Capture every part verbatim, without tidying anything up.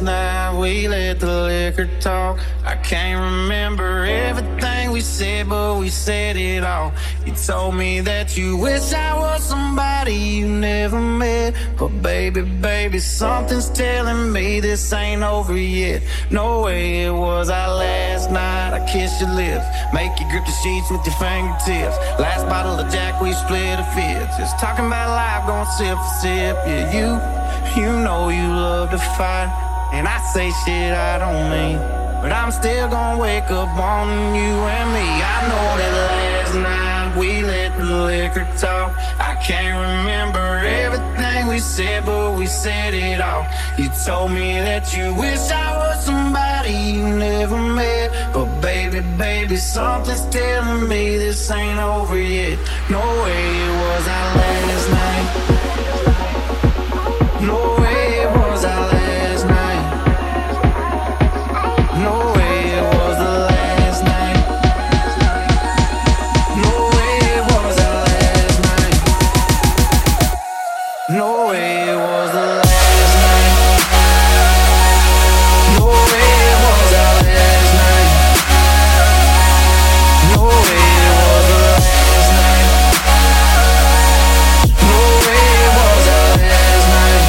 last night we let the liquor talk. I can't remember everything we said, but we said it all. You told me that you wish I was somebody you never met, but baby, baby, something's telling me this ain't over yet. No way it was our last night. I kissed your lips, make you grip the sheets with your fingertips. Last bottle of Jack, we split a fifth. Just talking about life, going sip for sip. Yeah, you, you know you love to fight, and I say shit I don't mean, but I'm still gonna wake up on you and me. I know that last night we let the liquor talk. I can't remember everything we said, but we said it all. You told me that you wish I was somebody you never met, but baby, baby, something's telling me this ain't over yet. No way it was our last night. No way it was our last night. No way it was the last night. No way it was our last night. No way it was the last night. No way it was our last night. No way it was the last night. No way it was our last night.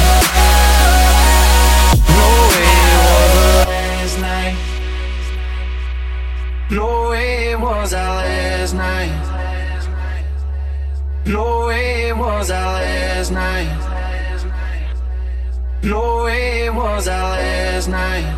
No way it was the last night. No way it was our last night. No way it was our last night. No way it was our last night.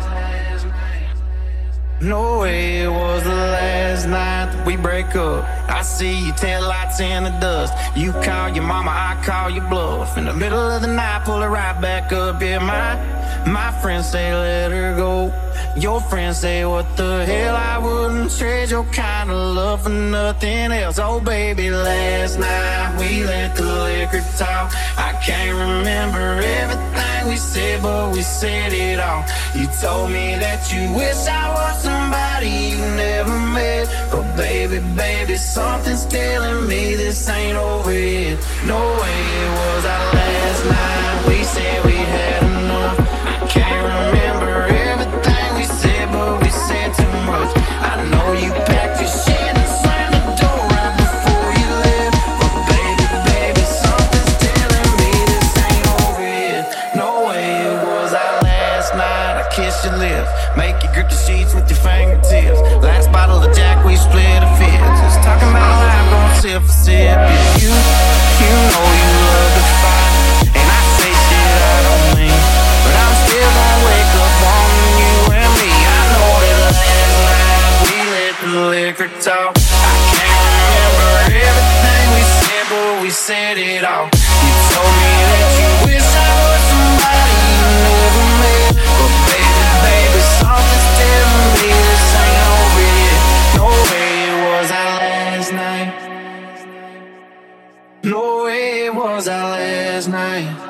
No way it was the last night that we break up. I see your taillights in the dust. You call your mama, I call your bluff. In the middle of the night, pull her right back up. Yeah, my, my friends say let her go. Your friends say what the hell, I wouldn't trade your kind of love for nothing else. Oh baby, last night we let the liquor talk. I can't remember everything we said, but we said it all. You told me that you wish I was somebody you never met, but baby, baby, something's telling me this ain't over yet. No way it was our last night. We said we had enough. I can't remember everything we said, but we said too much. I know you packed your shit and slammed the door right before you left, but baby, baby, something's telling me this ain't over yet. No way it was our last night. I kissed your lips, make you grip the sheets with your fingertips. Last bottle of Jack, we split a fifth. Just talking about life, going sip for sip. Yeah, you, you know you love to fight, and I say shit I don't mean, but I'm still gonna wake up on you and me. I know that last night we let the liquor talk. I can't remember everything we said, but we said it all. You told me that you wish I was somebody you never met, but baby, baby, something's telling me this ain't over yet. No way it was our last night. No way it was our last night.